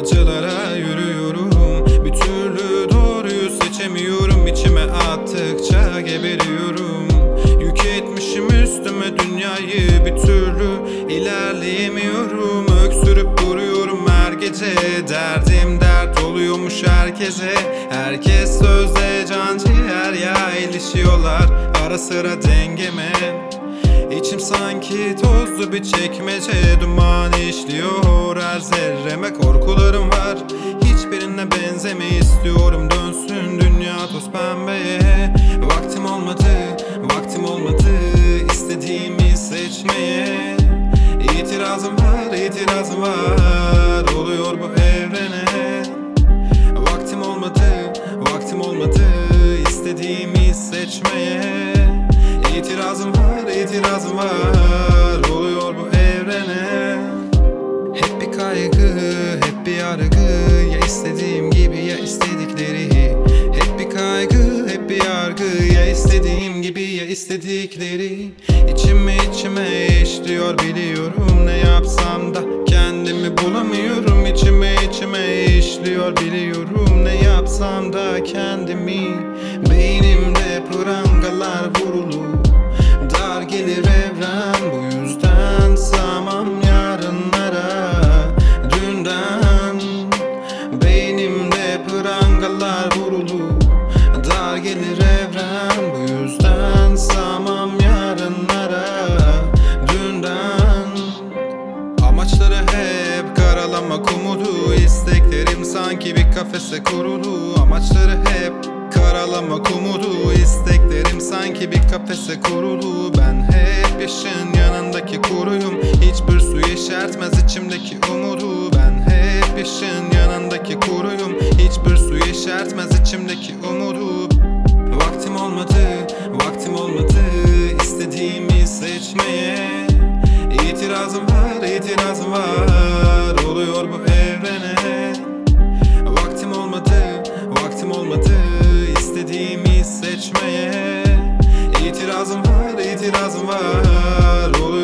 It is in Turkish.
acılara yürüyorum. Bir türlü doğruyu seçemiyorum. İçime attıkça geberiyorum. Yük etmişim üstüme dünyayı, bir türlü ilerleyemiyorum. Öksürüp duruyorum her gece, derdim dert oluyormuş herkese. Herkes sözde can ciğer ya, ilişiyorlar ara sıra dengeme. İçim sanki tozlu bir çekmece, duman işliyor her zerreme. Korkularım var, hiçbirine benzeme istiyorum. Dönsün dünya toz pembeye. Vaktim olmadı, vaktim olmadı istediğimi seçmeye. İtirazım var, itirazım var, oluyor bu evrene. Vaktim olmadı, vaktim olmadı istediğimi seçmeye. İtirazım var, itirazım var, oluyor bu evrene. Hep bir kaygı, hep bir yargı, ya istediğim gibi ya istedikleri. Hep bir kaygı, hep bir yargı, ya istediğim gibi ya istedikleri. İçime işliyor biliyorum, ne yapsam da kendimi bulamıyorum. İçime işliyor biliyorum, ne yapsam da kendimi. Beynimde prangalar vurulur, dar gelir evren, bu yüzden sığamam yarınlara dünden. Beynimde prangalar vurulur, dar gelir evren, bu yüzden sığamam yarınlara dünden. Amaçları hep karalamak umudu, isteklerim sanki bir kafese kurulu. Amaçları hep karalamak umudu, isteklerim sanki bir kafese kurulu. Ben hep yaşın yanındaki kuruyum, hiçbir su yeşertmez içimdeki umudu. Ben hep yaşın yanındaki kuruyum, hiçbir su yeşertmez içimdeki umudu. Vaktim olmadı, vaktim olmadı istediğimi seçmeye. İtirazım var, itirazım var, oluyor bu evrene. Vaktim olmadı, vaktim olmadı istediğimi seçmeye. İtirazım var, itirazım var, oluyor